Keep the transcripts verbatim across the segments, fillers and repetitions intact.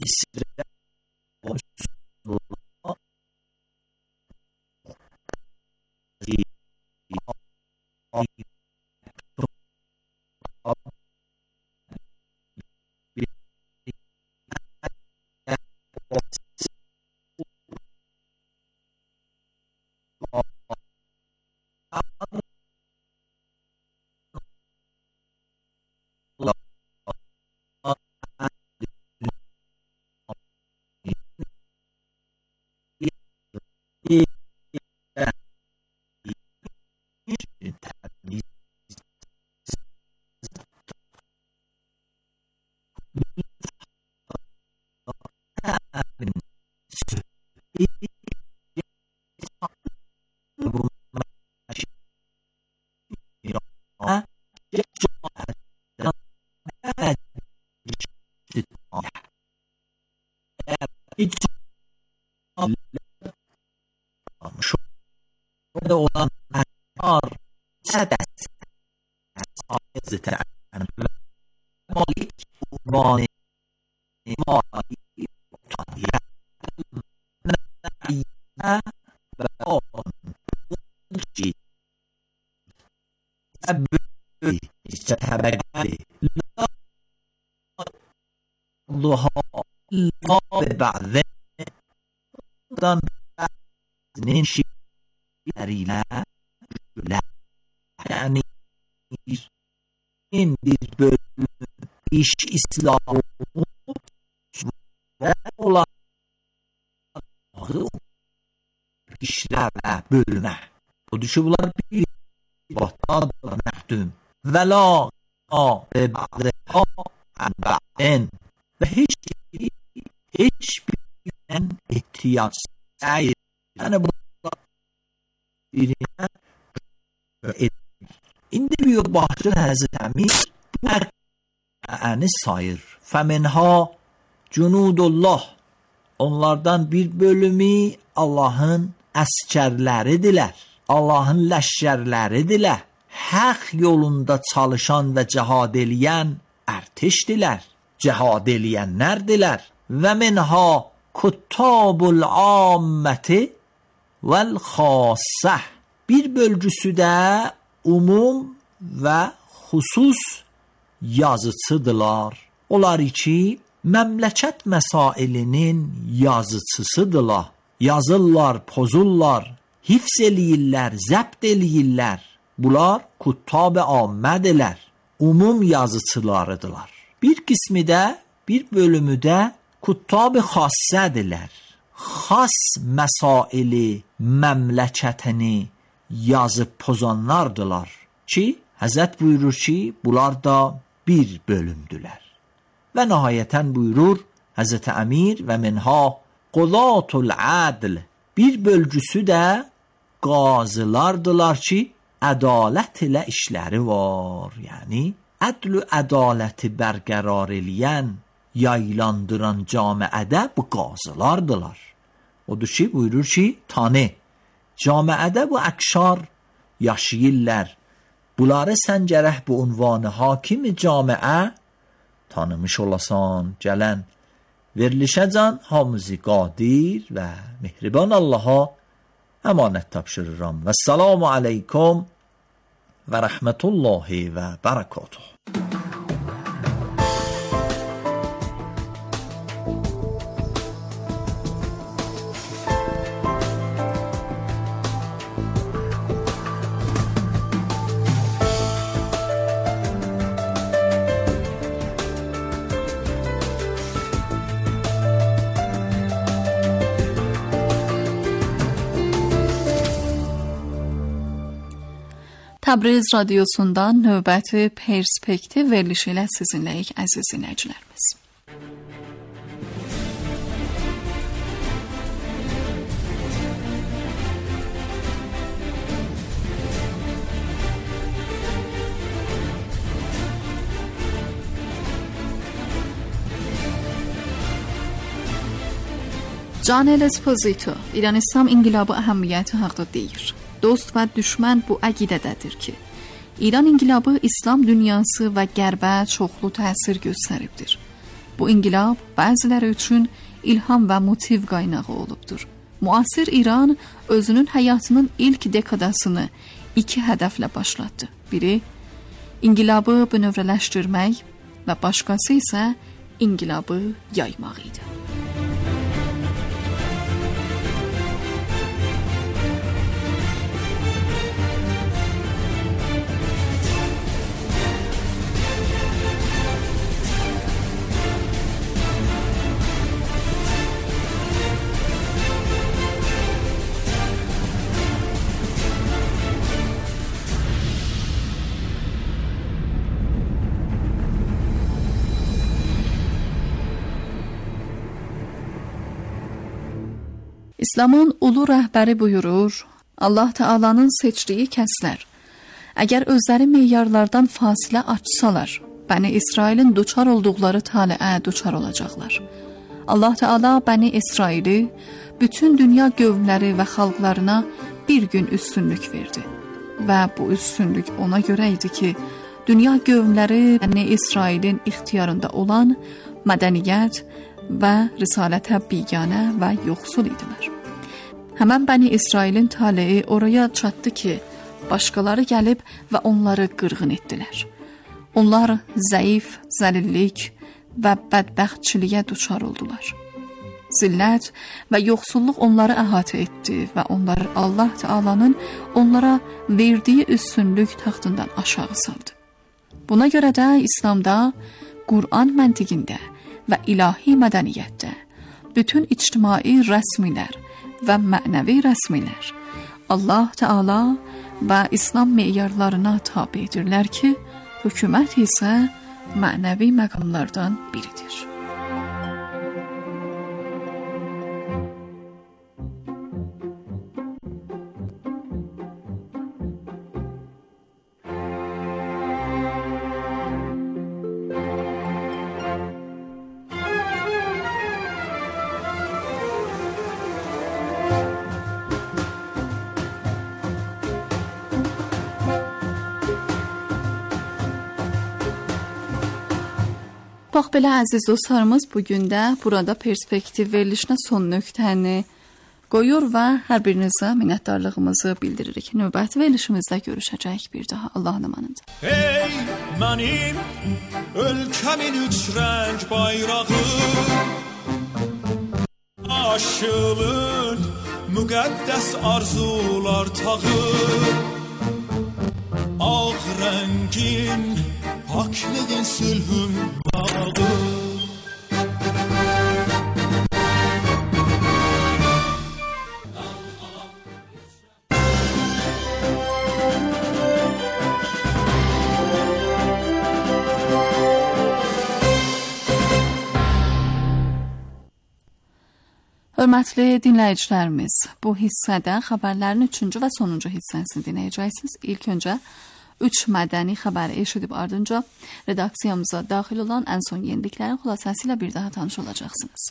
olan ar sedes Hazreti Malik Vani Mali Taniye Naiya ve on Ci Ebbi İstehebegli Luha Luha Ba'ze Dan Ninşi Eriyle yani in bir bölüm iş İslam'ı ve olan işlerle bölüme. O düşübüler bir bahtadlar mehdum ve la ve ba'deha en ve hiç hiçbirinden ihtiyaç değil. Yani bu birine indi bir bahçe Hazreti Amir yani sayır. Femenha cunudullah onlardan bir bölümü Allah'ın əskerleridirler. Allah'ın leşşerleridirler. Hak yolunda çalışan ve cihad edilen erteştiler. Cihad edilenlerdiler. Ve menha kuttabul ammeti vel khassa. Bir bölgüsü de umum ve husus yazıcıdırlar. Onlar içi memleket mesailinin yazıcısıdırlar. Yazırlar, pozurlar, hifz eləyirlər, zəbt eləyirlər. Bunlar kuttab-ı ammədirlər. Umum yazıcılarıdırlar. Bir kısmı da, bir bölümü de kuttab-ı xassədirlər. Xas mesaili memleketini yazıp pozanlardılar ki Hazret buyurur ki bunlar da bir bölümdüler. Ve nihayeten buyurur Hazreti Emir ve menha Qudatul adl bir bölgüsü de gazılardılar ki adalet ile işleri var. Yani adl-ü adaleti berqerar eleyen, yaylandıran camiede bu gazılardılar. O da ki buyurur ki tane camiede bu akşar yaşayırlar. Bunları sen gərək bu unvanı hakimi camiə tanımış olasan, gələn verilişə can hamısı qadir və mehriban Allaha əmanət tapşırıram. Vəssalamu aleykum və rəhmətullahi və bərəkatuhu. Təbriz radiosundan növbəti perspektiv verilişi ilə sizinləyik əziz dinləyicilərimiz. Canel Esposito, İran İslam İnqilabı əhəmiyyəti haqqında deyir. Dost və düşmən bu əqidədədir ki, İran İnqilabı İslam dünyası və qərbə çoxlu təsir göstəribdir. Bu inqilab bəziləri üçün ilham və motiv qaynağı olubdur. Müasir İran özünün həyatının ilk dekadasını iki hədəflə başlatdı. Biri, inqilabı bünövrələşdirmək və başqası isə inqilabı yaymaq idi. İslamın ulu rəhbəri buyurur, Allah Taala'nın seçdiyi kəslər, əgər özləri meyarlardan fasilə açsalar, Bəni İsrailin duçar olduqları taleə duçar olacaqlar. Allah Taala Bəni İsraili bütün dünya qövmləri və xalqlarına bir gün üstünlük verdi. Və bu üstünlük ona görə idi ki, dünya qövmləri Bəni İsrailin ixtiyarında olan mədəniyyət və risalətə biganə və yoxsul idilər. Həmən Bəni İsrailin taleyi oraya çatdı ki, başqaları gəlib və onları qırğın etdilər. Onlar zəif, zəlillik və bədbəxtçiliyə duçar oldular. Zillət və yoxsulluq onları əhatə etdi və onları Allah Taala'nın onlara verdiyi üstünlük taxtından aşağı saldı. Buna görə də İslamda, Qur'an məntiqində və ilahi mədəniyyətdə bütün ictimai rəsmilər və mənəvi rəsmilər Allah Taala və İslam meyarlarına tabe edirlər ki, hökumət isə mənəvi məqamlardan biridir. Bax belə əziz dostlarımız, bugün də burada perspektiv verilişinə son nöqtəni qoyur və hər birinizə minnətdarlığımızı bildiririk. Növbəti verilişimizdə görüşəcək bir daha. Allahın amanında. Ey mənim ölkəmin üç rəng bayrağı, aşılır müqəddəs arzular tağı, ağ rəngin paklığın sülhün bağı. Hörmətli dinləyicilərimiz, bu hissədə xəbərlərin üçüncü və sonuncu hissəsini dinləyəcəksiniz. İlk öncə üç mədəni xəbəri eşidib ardınca redaksiyamıza daxil olan ən son yeniliklərin xülasəsi ilə bir daha tanış olacaqsınız.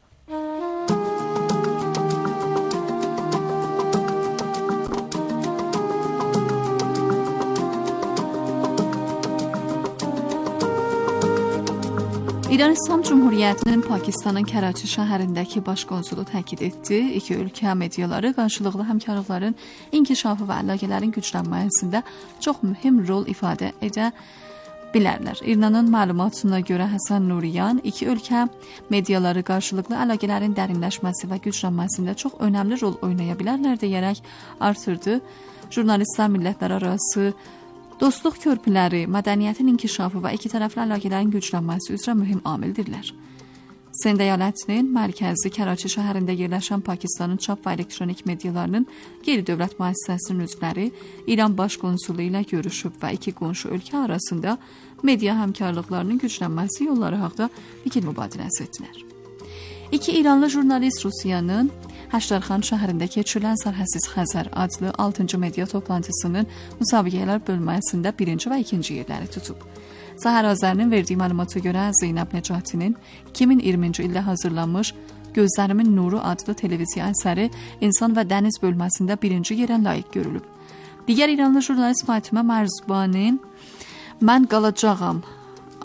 İran İslam Cumhuriyyətinin Pakistanın Kəraçi şəhərindəki baş konsulu təkid etdi. İki ölkə mediaları qarşılıqlı həmkarlıqların inkişafı və əlaqələrin güclənməsində çox mühüm rol ifadə edə bilərlər. İranın məlumatına görə Həsən Nuriyan, iki ölkə mediaları qarşılıqlı əlaqələrin dərinləşməsi və güclənməsində çox önəmli rol oynaya bilərlər deyərək artırdı. Jurnalistlər millətlər arası dostluq körpüləri, mədəniyyətin inkişafı və iki tərəfli əlaqələrin güclənməsi üzrə mühüm amildirlər. Sind əyalətinin mərkəzi Kəraçi şəhərində yerləşən Pakistanın çap və elektronik medialarının qeyri-dövlət müəssisəsinin üzvləri İran baş konsulu ilə görüşüb və iki qonşu ölkə arasında media həmkarlıqlarının güclənməsi yolları haqqında fikir mübadiləsi etdilər. İki İranlı jurnalist Rusiyanın Həşdərxan şəhərində keçirilən Sərhədsiz Xəzər adlı altıncı media toplantısının müsabiqələr bölməsində birinci və ikinci yerləri tutub. Səhər Azərinin verdiyi məlumata görə Zeynəb Necatinin iki min iyirminci ildə hazırlanmış Gözlərimin Nuru adlı televiziya əsəri İnsan və Dəniz bölməsində birinci yerə layiq görülüb. Digər İranlı jurnalist Fatimə Mərzbanin Mən qalacağam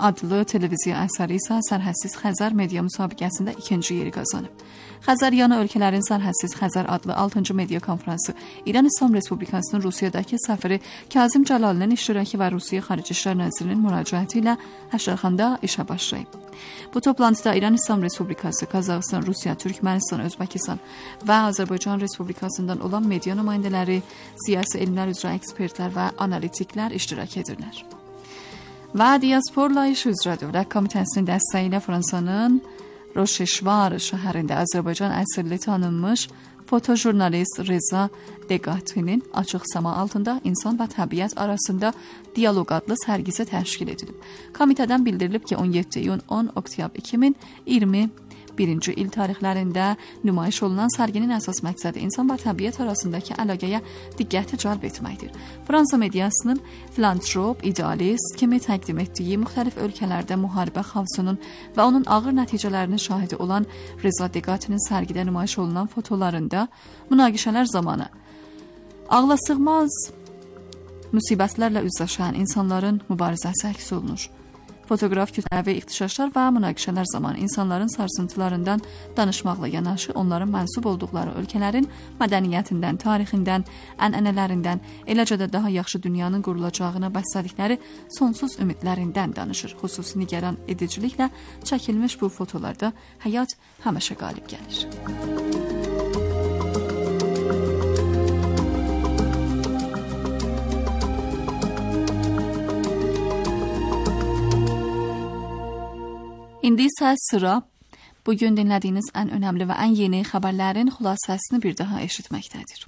adlı televiziya əsəri isə Sərhədsiz Xəzər media müsabiqəsində ikinci yeri qazanıb. Xəzər yanı ölkələrin Sərhədsiz Xəzər adlı altıncı media konfransı İran İslam Respublikasının Rusiyadakı səfiri Kazım Cəlalinin iştirakı və Rusiya Xarici İşlər Nazirinin müraciəti ilə Həşərxanda işə başlayıb. Bu toplantıda İran İslam Respublikası, Qazaxıstan, Rusiya, Türkmənistan, Özbəkistan və Azərbaycan Respublikasından olan media nümayəndələri, siyasi elmlər üzrə ekspertlər və analitiklər iştirak edirlər. Və Diasporla iş üzrə Dövlət Komitəsinin dəstəyi ilə Fransanın Roşeşvar şəhərində Azərbaycan əsilli tanınmış fotojurnalist Reza Degatinin açıq səma altında insan və təbiət arasında dialoq adlı sərgisi təşkil edilib. Komitədən bildirilib ki, on yeddi iyun on oktyabr iki min iyirmi birinci il tarixlərində nümayiş olunan sərginin əsas məqsədi insan və təbiət arasındakı əlaqəyə diqqəti cəlb etməkdir. Fransa mediasının filantrop, idealist kimi təqdim etdiyi müxtəlif ölkələrdə müharibə xavfsunun və onun ağır nəticələrinin şahidi olan Reza Degatinin sərgidə nümayiş olunan fotolarında münaqişələr zamanı ağlasığmaz müsibətlərlə üzləşən insanların mübarizəsi əks olunur. Fotoqraf kütləvi ixtişaşlar və münaqişələr zamanı insanların sarsıntılarından danışmaqla yanaşı onların mənsub olduqları ölkələrin mədəniyyətindən, tarixindən, ənənələrindən, eləcə də daha yaxşı dünyanın qurulacağına bəslədikləri sonsuz ümidlərindən danışır. Xüsusi nigaran ediciliklə çəkilmiş bu fotolarda həyat həmişə qalib gəlir. İndi isə sıra bugün dinlədiyiniz ən önəmli və ən yeni xəbərlərin xülasəsini bir daha eşitməkdədir.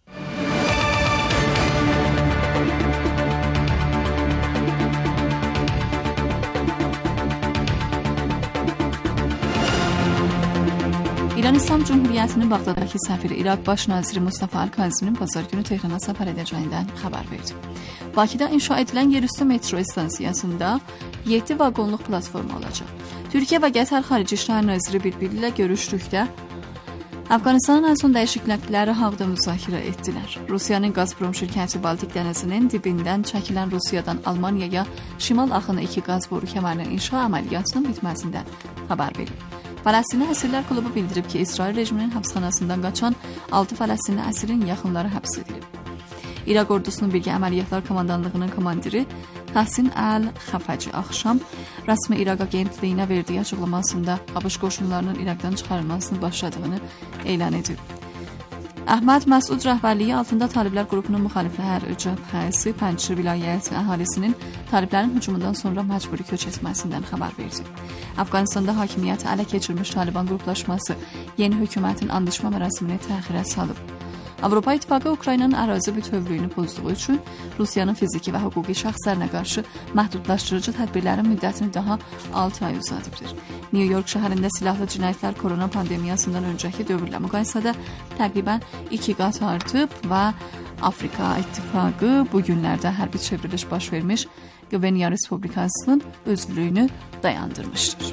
İran İslam Cumhuriyyətinin Bağdadakı səfiri İraq Baş naziri Mustafa Al-Kaziminin bazar günü Tehrana səfər edəcəyindən xəbər verdi. Bakıda inşa edilən yerüstü metro stansiyasında yeddi vaqonluq platforma olacaq. Türkiyə və Qətər Xarici İşlər Naziri bir-biri ilə görüşdükdə Əfqanistanın ən son dəyişiklikləri haqqında müzakirə etdilər. Rusiyanın Gazprom şirkəti Baltik dənizinin dibindən çəkilən Rusiyadan Almaniyaya Şimal Axını iki qaz boru kəmərinin inşa əməliyyatının bitməsindən xəbər verib. Fələstinli Əsirlər Klubu bildirib ki, İsrail rejiminin həbsxanasından qaçan altı Fələstinli əsrin yaxınları həbs edilib. İraq ordusunun birgə əməliyyatlar komandanlığının komandiri Həsin Əl-Xəfəci axşam rəsmi İraq agentliyinə verdiyi açıqlamasında ABŞ qoşunlarının İraqdan çıxarılmasını başladığını elan edib. Əhməd Məsud rəhbərliyi altında Taliblər qrupunun müxaliflər cəbhəsi Pənçir vilayət əhalisinin Taliblərin hücumundan sonra məcburi köç etməsindən xəbər verdi. Əfqanistanda hakimiyyəti ələ keçirmiş Taliban qruplaşması yeni hökumətin andışma mərasimini təxirə salıb. Avropa İttifaqı Ukraynanın ərazi bütövlüyünü pozduğu üçün Rusiyanın fiziki və hüquqi şəxslərinə qarşı məhdudlaşdırıcı tədbirlərin müddətini daha altı ay uzadıbdır. New York şəhərində silahlı cinayətlər korona pandemiyasından öncəki dövrlə müqayisədə təqribən iki qat artıb və Afrika İttifaqı bu günlərdə hərbi çevriliş baş vermiş Qvenya Respublikasının özlüyünü dayandırmışdır.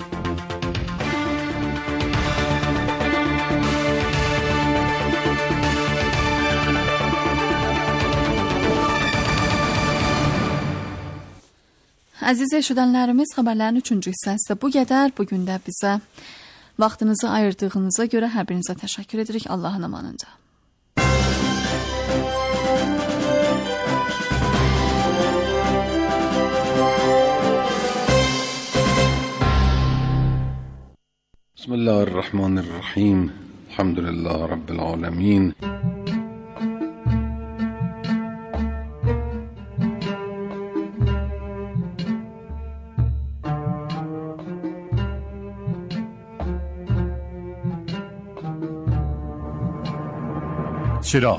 Əziz eşidənlərimiz, xəbərlərin üçüncü hissəsi də bu qədər. Bugün də bizə vaxtınızı ayırdığınıza görə hər birinizə təşəkkür edirik. Allahın amanında. Bismillahirrahmanirrahim. Elhamdülillah Rabbil alemin. چراغ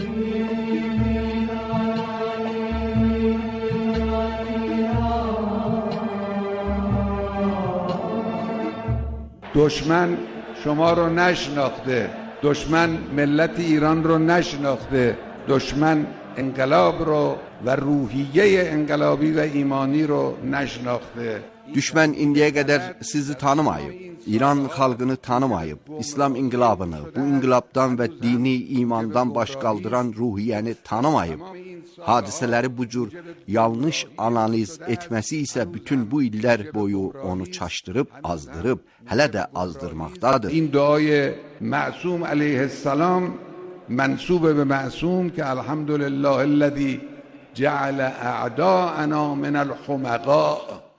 دشمن شما رو نشناخته، دشمن ملت ایران رو نشناخته، دشمن انقلاب رو و روحیه انقلابی و ایمانی رو نشناخته. Düşmən indiyə qədər sizi tanımayıb. İran xalqını tanımayıb, İslam inqilabını, bu inqilabdan və dini imandan baş qaldıran ruhiyyəni tanımayıb. Hadisələri bu cür yanlış analiz etməsi isə bütün bu illər boyu onu çaşdırıb, azdırıb, hələ də azdırmaqdadır. این دعای معصوم علیه السلام منسوب به معصوم که الحمدلله الذي جعل اعداءنا من الحمقاء.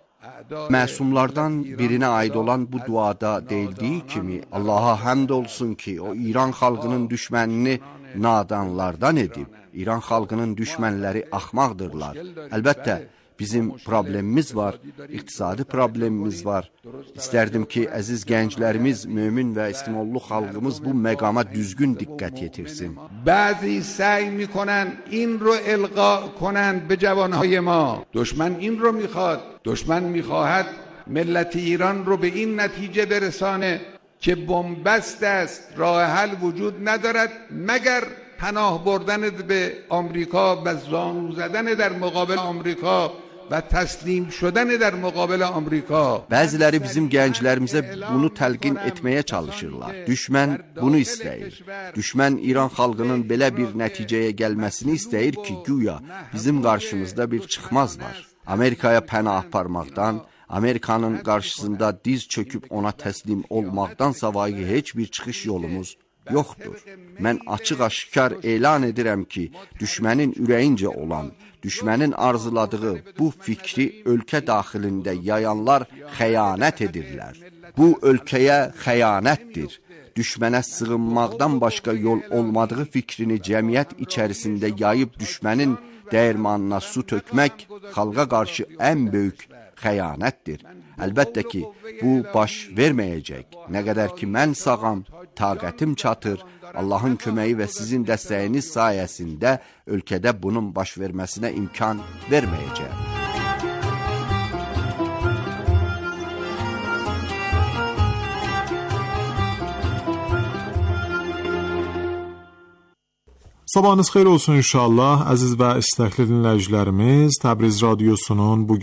Məsumlardan birinə aid olan bu duada deyildiyi kimi, Allaha həmd olsun ki, o İran xalqının düşmənini nadanlardan edib. İran xalqının düşmənləri axmaqdırlar. Əlbəttə, bizim problemimiz var, iqtisadi problemimiz var. İstərdim ki, əziz gənclərimiz, mömin və istimollu xalqımız bu məqama düzgün diqqət yetirsin. بعضی سعی میکنن این رو القا کنن به جوانهای ما. دشمن این رو میخواد. دشمن میخواهد ملت ایران رو به این نتیجه برسانه که بنبست است، راه حل وجود ندارد مگر پناه بردن به آمریکا و زانو زدن در مقابل آمریکا və təslim şudən edər müqabilə Amerika. Bəziləri bizim gənclərimizə bunu təlqin etməyə çalışırlar. Düşmən bunu istəyir. Düşmən İran xalqının belə bir nəticəyə gəlməsini istəyir ki, güya bizim qarşımızda bir çıxmaz var. Amerikaya pənah aparmaqdan, Amerikanın qarşısında diz çöküb ona təslim olmaqdan savayı heç bir çıxış yolumuz yoxdur. Mən açıq-aşkar elan edirəm ki, düşmənin ürəyincə olan, düşmənin arzuladığı bu fikri ölkə daxilində yayanlar xəyanət edirlər. Bu ölkəyə xəyanətdir. Düşmənə sığınmaqdan başqa yol olmadığı fikrini cəmiyyət içərisində yayıb düşmənin dəyirmanına su tökmək xalqa qarşı ən böyük xəyanətdir. Əlbəttə ki, bu baş verməyəcək. Nə qədər ki, mən sağam, taqətim çatır, Allahın köməyi və sizin dəstəyiniz sayəsində ölkədə bunun baş verməsinə imkan verməyəcək. Sabahınız xeyir olsun inşallah, əziz və istəkli dinləyicilərimiz. Təbriz Radyosu'nun bugün